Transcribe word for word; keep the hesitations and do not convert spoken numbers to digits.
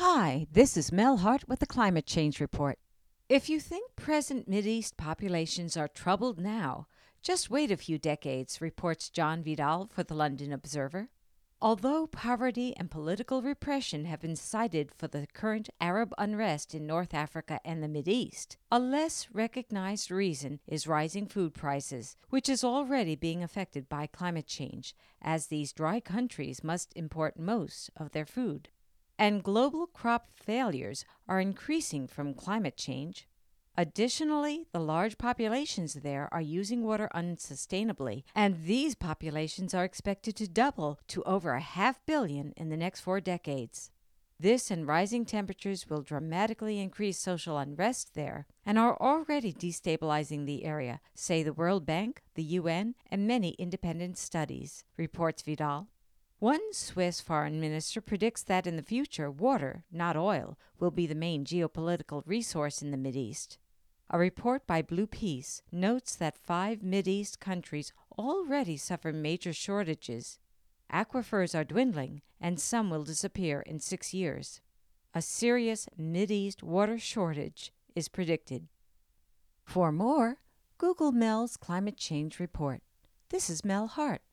Hi, this is Mel Hart with the Climate Change Report. If you think present Mideast populations are troubled now, just wait a few decades, reports John Vidal for the London Observer. Although poverty and political repression have been cited for the current Arab unrest in North Africa and the Mideast, a less recognized reason is rising food prices, which is already being affected by climate change, as these dry countries must import most of their food. And global crop failures are increasing from climate change. Additionally, the large populations there are using water unsustainably, and these populations are expected to double to over a half billion in the next four decades. This and rising temperatures will dramatically increase social unrest there and are already destabilizing the area, say the World Bank, the U N, and many independent studies, reports Vidal. One Swiss foreign minister predicts that in the future, water, not oil, will be the main geopolitical resource in the Mideast. A report by Blue Peace notes that five Mideast countries already suffer major shortages. Aquifers are dwindling, and some will disappear in six years. A serious Mideast water shortage is predicted. For more, Google Mel's Climate Change Report. This is Mel Hart.